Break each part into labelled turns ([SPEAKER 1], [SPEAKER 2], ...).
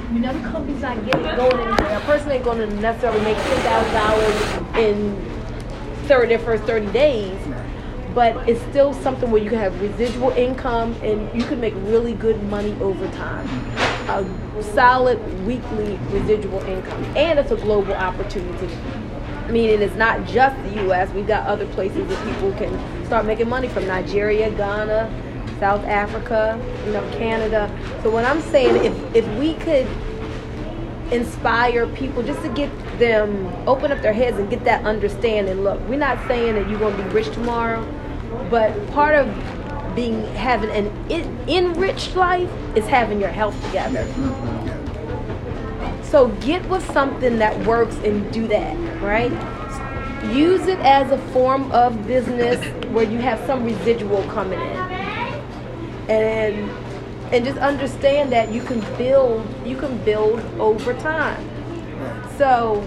[SPEAKER 1] You know, the company's not getting going anywhere. A person ain't going to necessarily make $10,000 in their first 30 days, but it's still something where you can have residual income and you can make really good money over time. A solid weekly residual income, and it's a global opportunity. I mean, and it's not just the U.S. We've got other places that people can start making money from: Nigeria, Ghana, South Africa, Canada. So what I'm saying, if we could inspire people just to get them, open up their heads and get that understanding. Look, we're not saying that you're going to be rich tomorrow, but part of having an enriched life is having your health together. So get with something that works and do that, right? Use it as a form of business where you have some residual coming in. And just understand that you can build over time. So,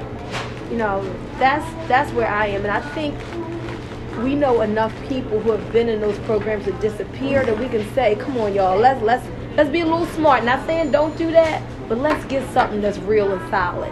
[SPEAKER 1] that's where I am. And I think we know enough people who have been in those programs that disappeared, and we can say, come on, y'all, let's be a little smart. Not saying don't do that, but let's get something that's real and solid.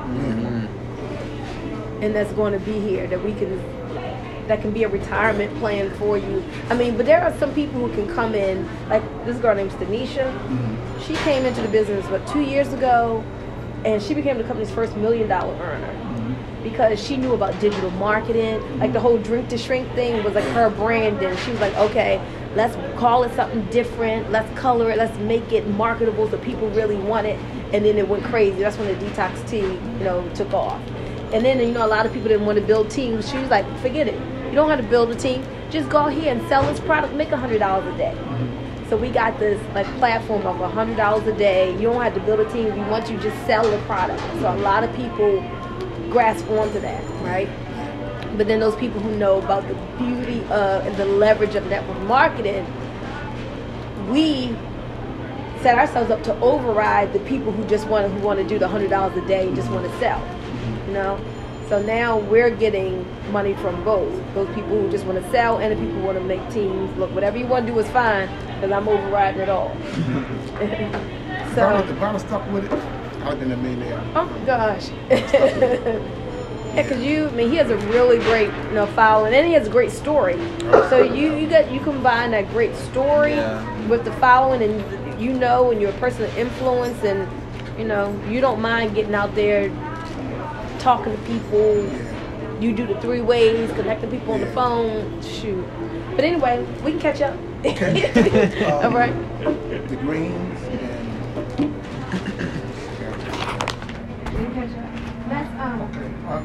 [SPEAKER 1] And that's going to be here, that can be a retirement plan for you. I mean, but there are some people who can come in, like this girl named Stanisha. She came into the business, 2 years ago, and she became the company's first $1 million earner because she knew about digital marketing. Like the whole drink to shrink thing was like her branding. She was like, okay, let's call it something different. Let's color it. Let's make it marketable so people really want it. And then it went crazy. That's when the detox tea, took off. And then, a lot of people didn't want to build teams. She was like, forget it. You don't have to build a team. Just go here and sell this product. Make $100 a day. So we got this platform of $100 a day. You don't have to build a team. We want you to just sell the product. So a lot of people grasp onto that, right? But then those people who know about the beauty and the leverage of network marketing, we set ourselves up to override the people who want to do the $100 a day and just want to sell. So now we're getting money from both those people who just want to sell and the people who want to make teams. Look, whatever you want to do is fine, because I'm overriding it all.
[SPEAKER 2] So the Bible stuck with it. I've been a millionaire.
[SPEAKER 1] Oh gosh. Yeah, because he has a really great following, and he has a great story. So you combine that great story with the following, and and you're a person of influence, and you don't mind getting out there talking to people. You do the 3 ways, connecting people on the phone. Shoot. But anyway, we can catch up.
[SPEAKER 2] Okay.
[SPEAKER 1] All right.
[SPEAKER 2] The greens and.
[SPEAKER 1] We can catch up. That's